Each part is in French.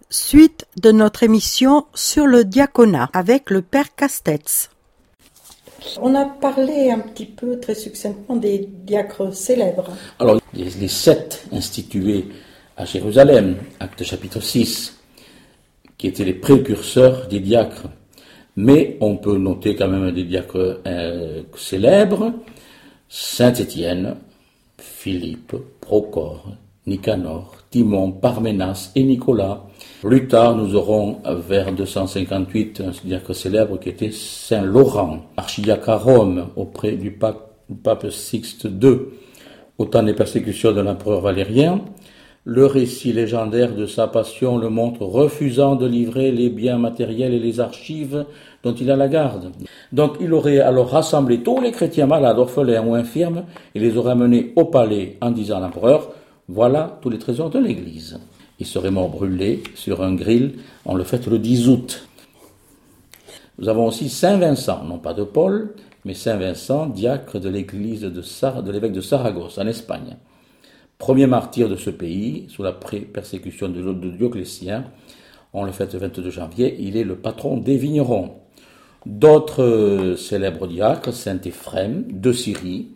Suite de notre émission sur le diaconat avec le Père Castets. On a parlé un petit peu très succinctement des diacres célèbres. Alors, les 7 institués à Jérusalem, acte chapitre 6, qui étaient les précurseurs des diacres. Mais on peut noter quand même des diacres célèbres, Saint-Étienne, Philippe, Procore, Nicanor, Timon, Parménas et Nicolas. Plus tard, nous aurons vers 258 un diacre célèbre qui était Saint Laurent, archidiacre à Rome auprès du pape Sixte II au temps des persécutions de l'empereur Valérien. Le récit légendaire de sa passion le montre refusant de livrer les biens matériels et les archives dont il a la garde. Donc il aurait alors rassemblé tous les chrétiens malades, orphelins ou infirmes et les aurait amenés au palais en disant à l'empereur « Voilà tous les trésors de l'Église ». Il serait mort brûlé sur un gril, on le fête le 10 août. Nous avons aussi Saint Vincent, non pas de Paul, mais Saint Vincent, diacre de l'église de l'évêque de Saragosse, en Espagne. Premier martyr de ce pays, sous la persécution de Dioclétien, on le fête le 22 janvier, il est le patron des vignerons. D'autres célèbres diacres, Saint Éphrem de Syrie,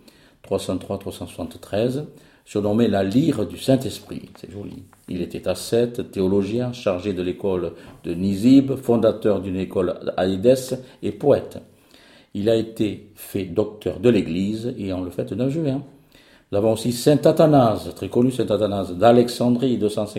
303-373, surnommé la lyre du Saint-Esprit, c'est joli. Il était ascète, théologien, chargé de l'école de Nisib, fondateur d'une école à Édesse et poète. Il a été fait docteur de l'Église et on le fête le 9 juin. Nous avons aussi Saint Athanase, très connu Saint Athanase d'Alexandrie,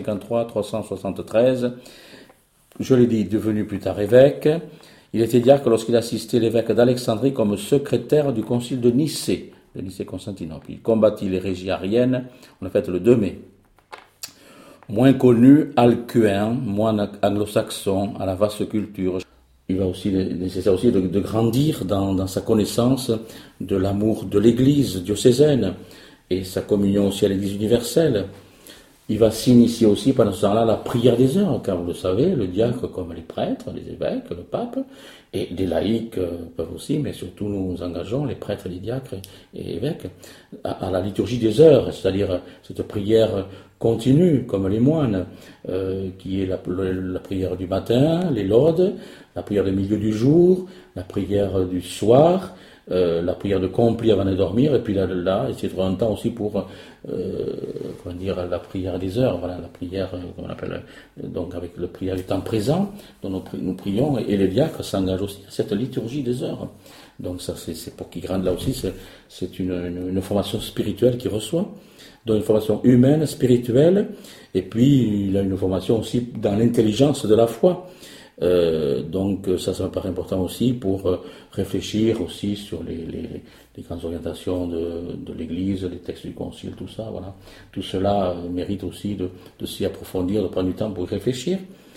253-373. Je l'ai dit, devenu plus tard évêque. Il était diacre lorsqu'il assistait l'évêque d'Alexandrie comme secrétaire du concile de Nicée Constantinople. Il combattit l'hérésie arienne, on l'a fait le 2 mai. Moins connu, Alcuin, moine anglo-saxon, à la vaste culture. Il va aussi nécessaire aussi de grandir dans sa connaissance de l'amour de l'Église diocésaine et sa communion aussi à l'Église universelle. Il va s'initier aussi pendant ce temps-là à la prière des heures, car vous le savez, le diacre comme les prêtres, les évêques, le pape, et des laïcs peuvent aussi, mais surtout nous engageons, les prêtres, les diacres et évêques, à la liturgie des heures, c'est-à-dire cette prière continue, comme les moines, qui est la prière du matin, les laudes, la prière du milieu du jour, la prière du soir, la prière de compli avant de dormir, et puis là essayer de trouver un temps aussi pour la prière des heures, voilà, la prière qu'on appelle donc avec la prière du temps présent dont nous prions, et les diacres s'engagent aussi à cette liturgie des heures. Donc ça c'est pour qu'ils grandent là aussi, c'est une formation spirituelle qu'ils reçoit, donc une formation humaine, spirituelle, et puis il a une formation aussi dans l'intelligence de la foi. Donc ça me paraît important aussi pour réfléchir aussi sur les grandes orientations de l'Église, les textes du Concile, tout ça, voilà. Tout cela mérite aussi de s'y approfondir, de prendre du temps pour y réfléchir.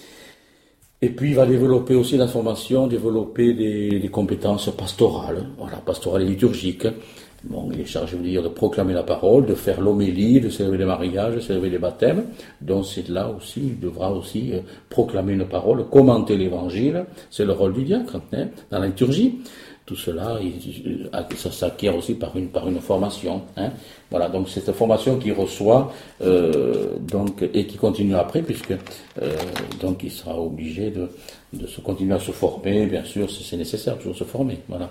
Et puis il va développer aussi la formation, développer des compétences pastorales, voilà, pastorales et liturgiques. Bon, il est chargé de proclamer la parole, de faire l'homélie, de célébrer les mariages, de célébrer les baptêmes. Donc c'est là aussi, il devra aussi proclamer une parole, commenter l'évangile. C'est le rôle du diacre dans la liturgie. Tout cela, ça s'acquiert aussi par une formation. Voilà, donc c'est cette formation qu'il reçoit et qui continue après, puisque donc il sera obligé de se continuer à se former. Bien sûr, c'est nécessaire toujours se former. Voilà.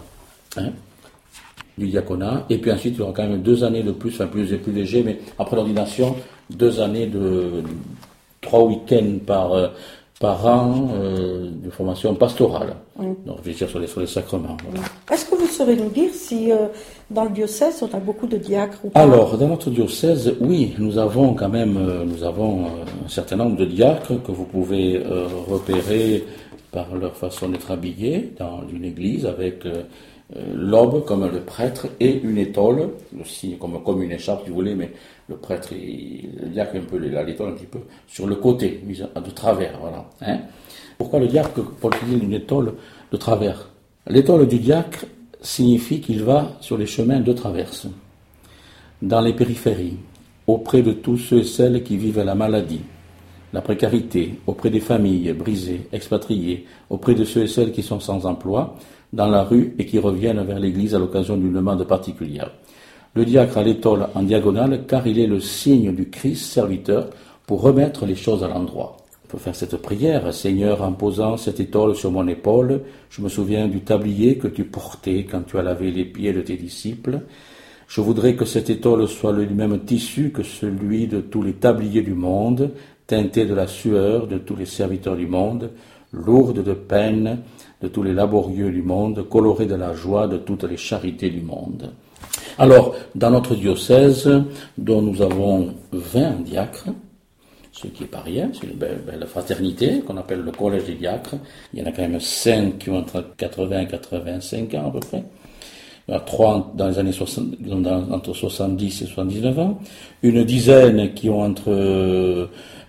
Du diaconat, et puis ensuite il y aura quand même 2 années de plus, enfin plus léger, mais après l'ordination, 2 années de 3 week-ends par an de formation pastorale. Oui. Donc réfléchir sur les sacrements. Voilà. Est-ce que vous saurez nous dire si dans le diocèse on a beaucoup de diacres ou pas? Alors dans notre diocèse, oui, nous avons un certain nombre de diacres que vous pouvez repérer par leur façon d'être habillés dans une église avec l'aube comme le prêtre et une étole, aussi comme une écharpe si vous voulez, mais le prêtre, le diacre un peu l'étole un petit peu sur le côté, mise de travers, voilà. Pourquoi le diacre porte-t-il une étole de travers? L'étole du diacre signifie qu'il va sur les chemins de traverse, dans les périphéries, auprès de tous ceux et celles qui vivent la maladie, la précarité, auprès des familles brisées, expatriées, auprès de ceux et celles qui sont sans emploi, dans la rue et qui reviennent vers l'église à l'occasion d'une demande particulière. Le diacre a l'étole en diagonale car il est le signe du Christ serviteur pour remettre les choses à l'endroit. On peut faire cette prière. Seigneur, en posant cette étole sur mon épaule, je me souviens du tablier que tu portais quand tu as lavé les pieds de tes disciples. Je voudrais que cette étole soit le même tissu que celui de tous les tabliers du monde, teinté de la sueur de tous les serviteurs du monde, lourde de peine de tous les laborieux du monde, colorée de la joie de toutes les charités du monde. Alors, dans notre diocèse, dont nous avons 20 diacres, ce qui n'est pas rien, c'est une belle fraternité qu'on appelle le collège des diacres. Il y en a quand même 5 qui ont entre 80 et 85 ans à peu près. Il y en a 3 dans les années 60, entre 70 et 79 ans. Une dizaine qui ont entre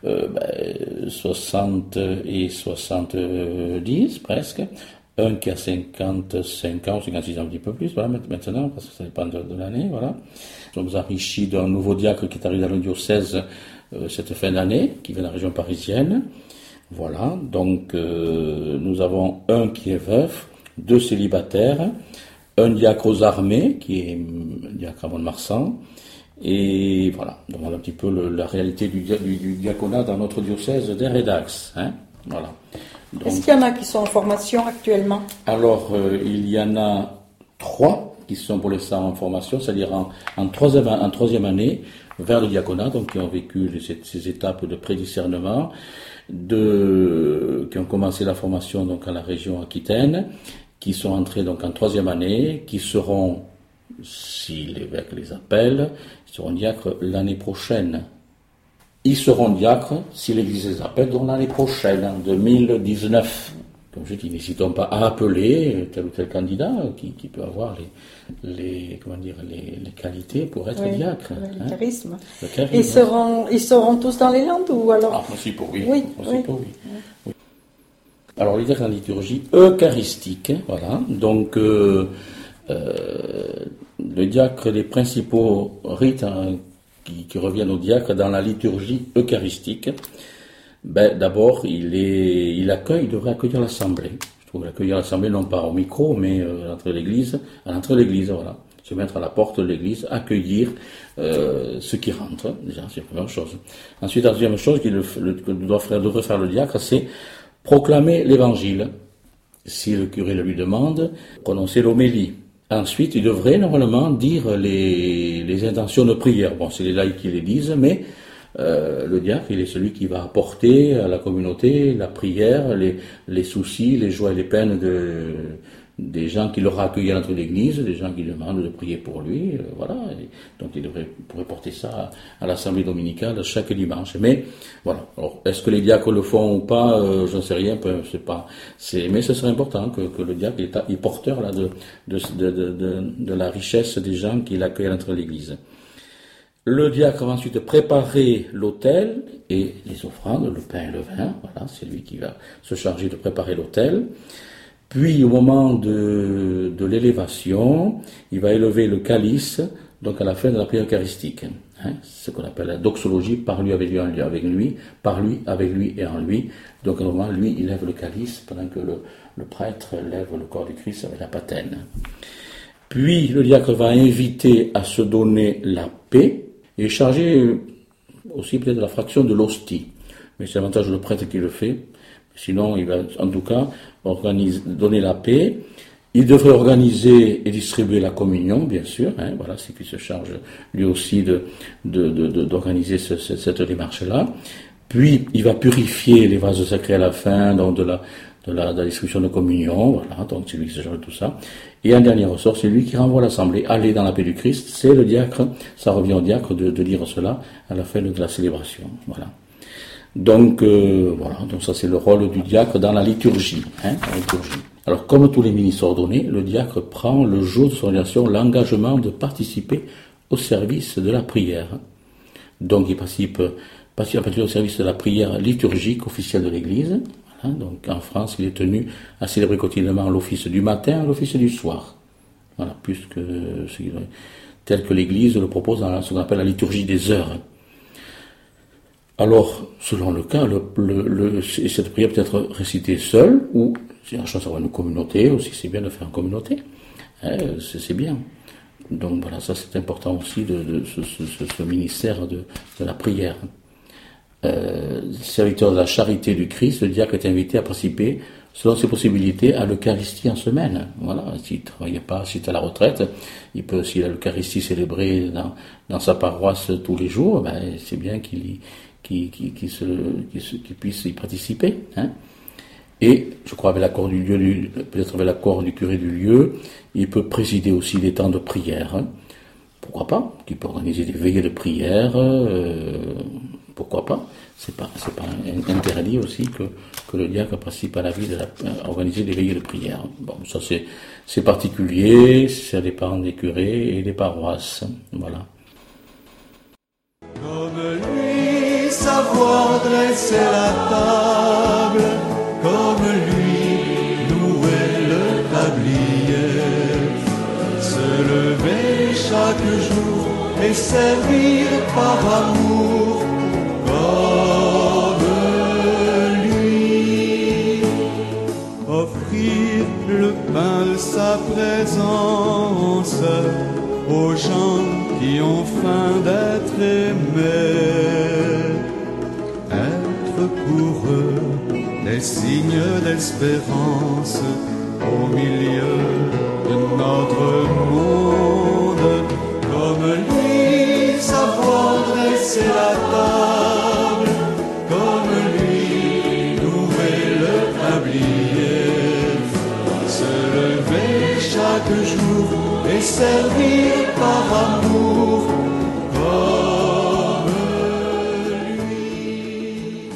60 et 70 presque. Un qui a 55 ans, 56 ans, un petit peu plus, voilà, maintenant, parce que ça dépend de l'année, voilà. Nous sommes enrichis d'un nouveau diacre qui est arrivé dans le diocèse cette fin d'année, qui vient de la région parisienne. Voilà, donc nous avons un qui est veuf, 2 célibataires, un diacre aux armées, qui est diacre à Mont-de-Marsan, et voilà, donc voilà un petit peu la réalité du diaconat dans notre diocèse d'Aire et d'Axe, hein, voilà. Donc, est-ce qu'il y en a qui sont en formation actuellement? Alors, il y en a 3 qui sont pour l'instant en formation, c'est-à-dire en troisième année vers le diaconat, donc qui ont vécu ces étapes de prédiscernement, qui ont commencé la formation donc à la région Aquitaine, qui sont entrés donc en 3e année, qui seront, si l'évêque les appelle, ils seront diacres l'année prochaine. Ils seront diacres, si l'Église les appelle, donc l'année prochaine, en 2019. Comme je dis, n'hésitons pas à appeler tel ou tel candidat qui peut avoir les qualités pour être diacre. Le charisme. Le charisme. Ils seront tous dans les Landes ou alors? En principe, oui. Oui. Alors, les diacres en liturgie eucharistique, voilà. Donc, le diacre, les principaux rites qui reviennent au diacre dans la liturgie eucharistique, d'abord, il devrait accueillir l'assemblée. Je trouve accueillir l'assemblée non pas au micro, mais à l'entrée de l'église, voilà. Se mettre à la porte de l'église, accueillir ceux qui rentrent, déjà, c'est la première chose. Ensuite, la deuxième chose que devrait faire le diacre, c'est proclamer l'évangile. Si le curé le lui demande, prononcer l'homélie. Ensuite, il devrait normalement dire les intentions de prière. Bon, c'est les laïcs qui les disent, mais le diacre, il est celui qui va apporter à la communauté la prière, les soucis, les joies et les peines des gens qui l'aura accueilli à l'entrée de l'église, des gens qui demandent de prier pour lui, voilà. Et donc il pourrait porter ça à l'assemblée dominicale chaque dimanche. Mais voilà. Alors, est-ce que les diacres le font ou pas, j'en sais rien, mais ce serait important que le diacre est porteur là de la richesse des gens qui l'accueillent à l'entrée de l'église. Le diacre va ensuite préparer l'autel et les offrandes, le pain et le vin, voilà, c'est lui qui va se charger de préparer l'autel. Puis, au moment de l'élévation, il va élever le calice, donc à la fin de la prière eucharistique. Hein, ce qu'on appelle la doxologie, par lui, avec lui, par lui, avec lui et en lui. Donc, normalement, lui, il lève le calice pendant que le prêtre lève le corps du Christ avec la patène. Puis, le diacre va inviter à se donner la paix et charger aussi peut-être la fraction de l'hostie. Mais c'est l'avantage le prêtre qui le fait. Sinon, il va en tout cas donner la paix. Il devrait organiser et distribuer la communion, bien sûr. Hein, voilà, c'est qu'il se charge lui aussi d'organiser cette démarche-là. Puis, il va purifier les vases sacrés à la fin, donc de la distribution de communion. Voilà, donc c'est lui qui se charge de tout ça. Et en dernier ressort, c'est lui qui renvoie l'assemblée. Allez dans la paix du Christ. C'est le diacre. Ça revient au diacre de dire cela à la fin de la célébration. Voilà. Donc, voilà, donc ça c'est le rôle du diacre dans la liturgie. Alors, comme tous les ministres ordonnés, le diacre prend le jour de son ordination l'engagement de participer au service de la prière. Donc, il participe au service de la prière liturgique officielle de l'Église. Voilà, donc, en France, il est tenu à célébrer quotidiennement l'office du matin et l'office du soir. Voilà, tel que l'Église le propose dans ce qu'on appelle la liturgie des heures. Alors, selon le cas, cette prière peut être récitée seule, ou, si la chance d'avoir une communauté, aussi c'est bien de faire en communauté, c'est bien. Donc voilà, ça c'est important aussi de ce ministère de la prière. serviteur de la charité du Christ, le diacre est invité à participer, selon ses possibilités, à l'Eucharistie en semaine. Voilà, s'il ne travaille pas, s'il est à la retraite, il peut, s'il a l'Eucharistie célébrée dans sa paroisse tous les jours, c'est bien qu'il puisse y participer. Hein. Et, je crois, avec l'accord du lieu, peut-être avec l'accord du curé du lieu, il peut présider aussi des temps de prière. Hein. Pourquoi pas? Qu'il peut organiser des veillées de prière, pourquoi pas? C'est pas interdit aussi que le diacre participe à la vie organiser des veillées de prière. Bon, ça c'est particulier, ça dépend des curés et des paroisses. Voilà. Comme lui, savoir dresser la table, comme lui, nouer le tablier, se lever chaque jour et servir par amour, comme lui, offrir le pain de sa présence aux gens qui ont faim d'être aimés, être pour eux des signes d'espérance au milieu de notre monde, comme lui savoir dresser la table, comme lui nouer le tablier, se lever chaque jour et servir par amour, comme lui.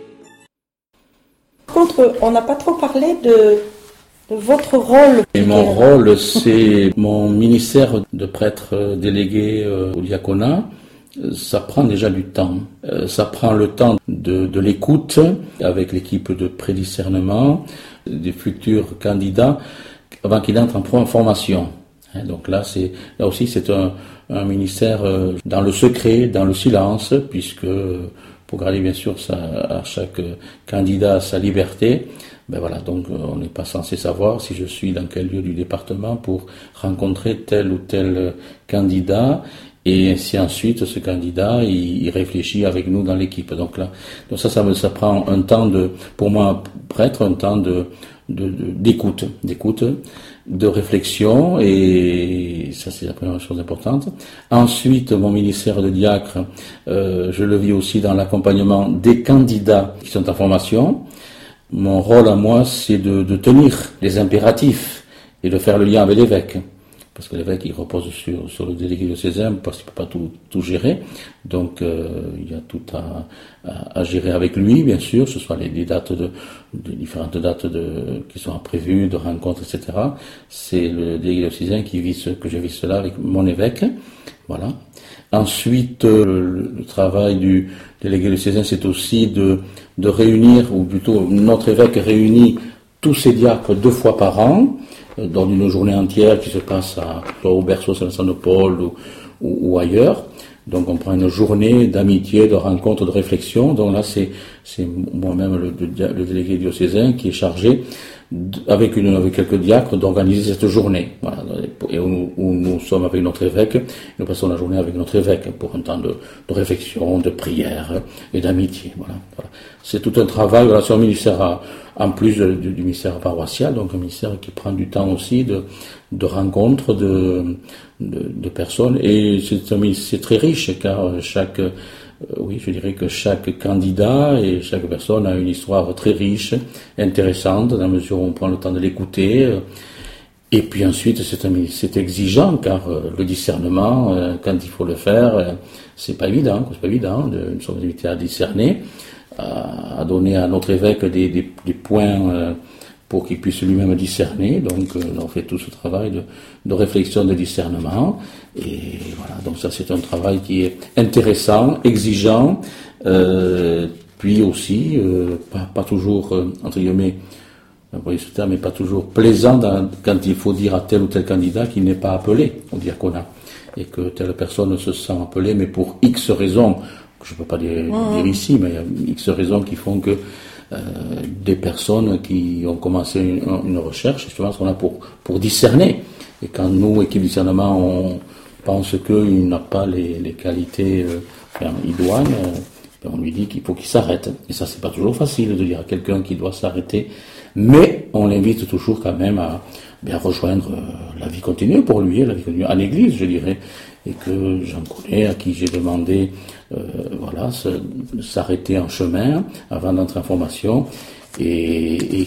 Par contre, on n'a pas trop parlé de votre rôle. Et mon rôle, c'est mon ministère de prêtre délégué au diaconat. Ça prend déjà du temps. Ça prend le temps de l'écoute avec l'équipe de prédiscernement des futurs candidats avant qu'ils entrent en formation. Donc là aussi c'est un ministère dans le secret, dans le silence, puisque pour garder bien sûr à chaque candidat sa liberté. Voilà, donc on n'est pas censé savoir si je suis dans quel lieu du département pour rencontrer tel ou tel candidat, et ainsi ensuite ce candidat il réfléchit avec nous dans l'équipe. Donc ça prend un temps pour moi prêtre, un temps d'écoute, de réflexion, et ça c'est la première chose importante. Ensuite, mon ministère de diacre, je le vis aussi dans l'accompagnement des candidats qui sont en formation. Mon rôle à moi, c'est de tenir les impératifs et de faire le lien avec l'évêque. Parce que l'évêque, il repose sur le délégué diocésain, parce qu'il ne peut pas tout gérer. Donc, il y a tout à gérer avec lui, bien sûr. Ce soit les dates les différentes dates qui sont prévues, de rencontres, etc. C'est le délégué diocésain que je vis cela avec mon évêque. Voilà. Ensuite, le travail du délégué diocésain, c'est aussi de réunir, ou plutôt notre évêque réunit tous ses diacres 2 fois par an, dans une journée entière qui se passe soit au berceau Saint-Vincent-de-Paul ou ailleurs. Donc on prend une journée d'amitié, de rencontre, de réflexion. Donc là c'est moi-même le délégué diocésain qui est chargé avec quelques diacres d'organiser cette journée. Voilà, et où nous sommes avec notre évêque, nous passons la journée avec notre évêque pour un temps de réflexion, de prière et d'amitié. Voilà. C'est tout un travail. Voilà, c'est un ministère en plus du ministère paroissial, donc un ministère qui prend du temps aussi de rencontres de personnes, et c'est très riche car je dirais que chaque candidat et chaque personne a une histoire très riche, intéressante, dans la mesure où on prend le temps de l'écouter. Et puis ensuite, c'est exigeant, car le discernement, quand il faut le faire, c'est pas évident. Nous sommes invités à discerner, à donner à notre évêque des points pour qu'il puisse lui-même discerner. Donc on fait tout ce travail de réflexion, de discernement. Et voilà, donc ça c'est un travail qui est intéressant, exigeant, puis aussi pas toujours, entre guillemets, vous voyez ce terme, mais pas toujours plaisant quand il faut dire à tel ou tel candidat qu'il n'est pas appelé au diaconat, et que telle personne se sent appelée, mais pour X raisons, que je ne peux pas dire ici, mais il y a X raisons qui font que des personnes qui ont commencé une recherche, justement, sont là pour discerner. Et quand nous, équipe discernement, on pense qu'il n'a pas les qualités idoines, on lui dit qu'il faut qu'il s'arrête. Et ça, c'est pas toujours facile de dire à quelqu'un qu'il doit s'arrêter, mais on l'invite toujours quand même à bien rejoindre la vie continue pour lui, la vie continue en église, je dirais, et que j'en connais à qui j'ai demandé, s'arrêter en chemin avant d'entrer en formation, et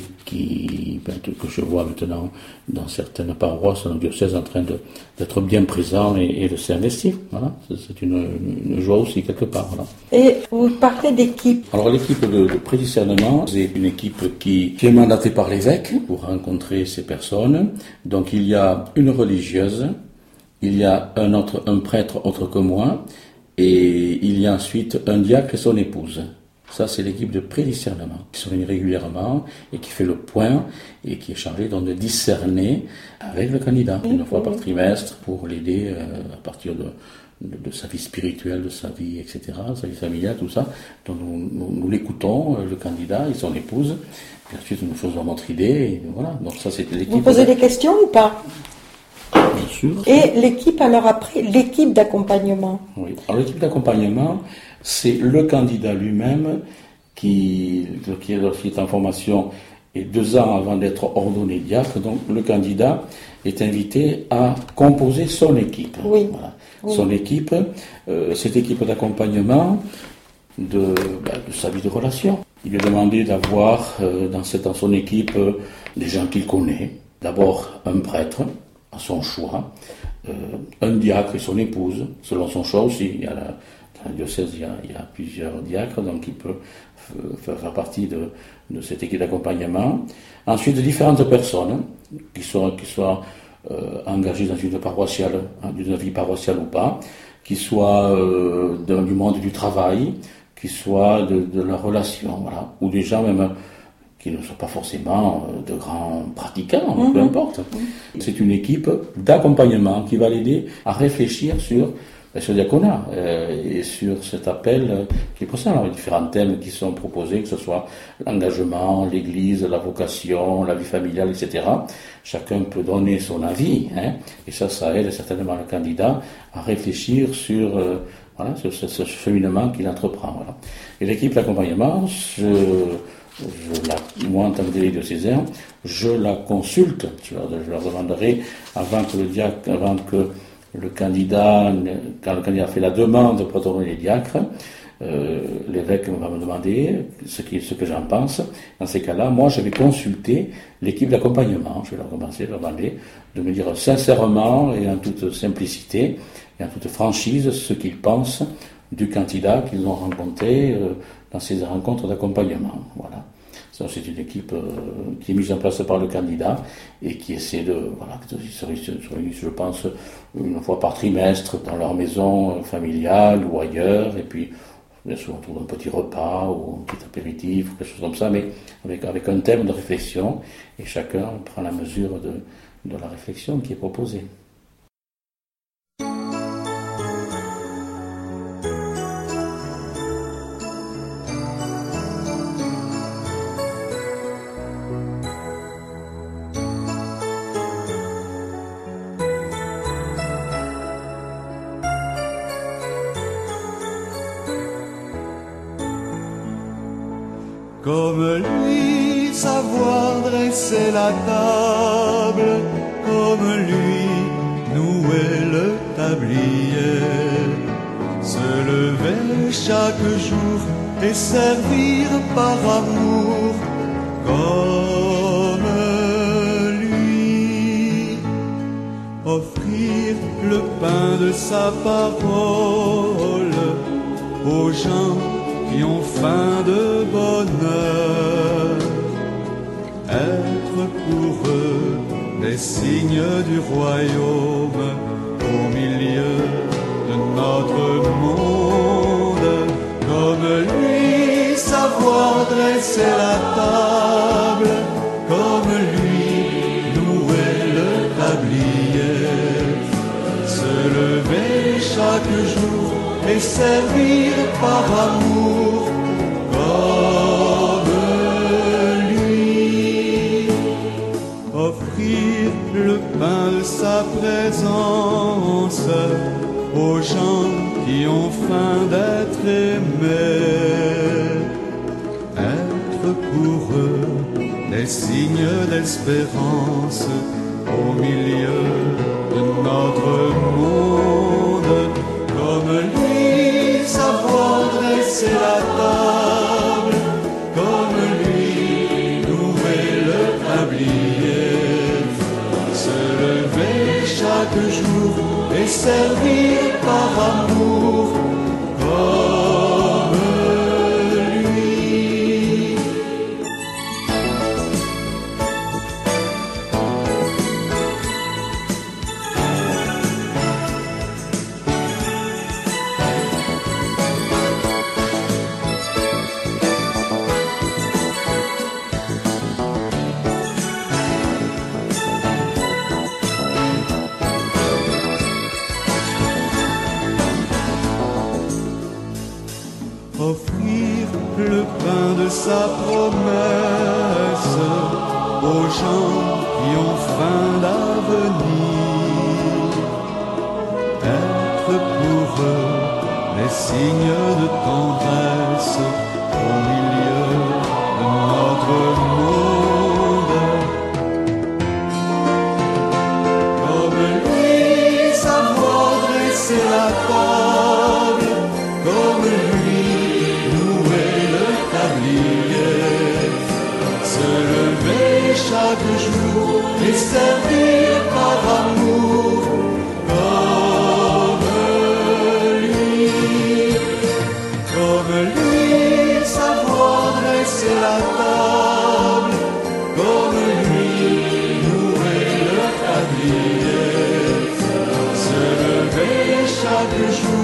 que je vois maintenant dans certaines paroisses, dans le diocèse, en train d'être bien présent et de s'investir. Voilà, c'est une joie aussi quelque part. Voilà. Et vous parlez d'équipe. Alors l'équipe de prédiscernement, c'est une équipe qui est mandatée par l'évêque pour rencontrer ces personnes. Donc il y a une religieuse, il y a un prêtre autre que moi, et il y a ensuite un diacre et son épouse. Ça, c'est l'équipe de prédiscernement qui se réunit régulièrement et qui fait le point et qui est chargée donc de discerner avec le candidat une fois par trimestre pour l'aider à partir de sa vie spirituelle, de sa vie, etc., sa vie familiale, tout ça. Donc nous l'écoutons, le candidat et son épouse. Puis ensuite, nous faisons notre idée. Et voilà. Donc ça, c'était l'équipe. Vous posez des questions ou pas? Bien sûr. Et l'équipe, alors après, l'équipe d'accompagnement. Oui. Alors l'équipe d'accompagnement, c'est le candidat lui-même qui est en formation et 2 ans avant d'être ordonné diacre. Donc le candidat est invité à composer son équipe. Oui. Voilà. Oui. Son équipe, cette équipe d'accompagnement de sa vie de relation. Il est demandé d'avoir dans son équipe des gens qu'il connaît. D'abord un prêtre, à son choix, un diacre et son épouse, selon son choix aussi. Dans le diocèse, il y a plusieurs diacres, donc il peut faire partie de cette équipe d'accompagnement. Ensuite, différentes personnes qui soient engagées dans une paroissiale, d'une vie paroissiale ou pas, qui soient du monde du travail, qui soient de la relation, voilà, ou des gens même qui ne sont pas forcément de grands pratiquants, peu importe. C'est une équipe d'accompagnement qui va l'aider à réfléchir sur le diaconat et sur cet appel qui est possible. Alors, il y a différents thèmes qui sont proposés, que ce soit l'engagement, l'église, la vocation, la vie familiale, etc. Chacun peut donner son avis, et ça aide certainement le candidat à réfléchir sur ce cheminement qu'il entreprend. Voilà. Et l'équipe d'accompagnement, moi, en tant que délégué diocésain, je la consulte. Je leur demanderai, quand le candidat fait la demande pour ordonner les diacres, l'évêque va me demander ce que j'en pense. Dans ces cas-là, moi, je vais consulter l'équipe d'accompagnement. Je vais leur demander de me dire sincèrement et en toute simplicité et en toute franchise ce qu'ils pensent du candidat qu'ils ont rencontré dans ces rencontres d'accompagnement. Voilà. Ça, c'est une équipe qui est mise en place par le candidat et qui essaie se réunissent, je pense, une fois par trimestre dans leur maison familiale ou ailleurs, et puis bien sûr on trouve un petit repas ou un petit apéritif ou quelque chose comme ça, mais avec un thème de réflexion, et chacun prend la mesure de la réflexion qui est proposée. Comme lui, savoir dresser la table, comme lui, nouer le tablier, se lever chaque jour et servir par amour, comme lui, offrir le pain de sa parole aux gens qui ont faim de bonheur, être pour eux des signes du royaume au milieu de notre monde. Comme lui, savoir dresser la table, comme lui, nouer le tablier, se lever chaque jour et servir par amour, comme lui, offrir le pain de sa présence aux gens qui ont faim d'être aimés. pour eux des signes d'espérance au milieu de notre monde. Comme lui, savoir dresser la table, comme lui, nouer le tablier, se lever chaque jour et servir par amour, comme lui. Offrir le pain de sa promesse aux gens qui ont faim d'avenir, être pour eux les signes de tendresse au milieu de notre monde. Comme lui, savoir dresser la table, comme lui, se lever chaque jour et servir par amour, comme lui, savoir dresser la table, comme lui, nouer le tablier, se lever chaque jour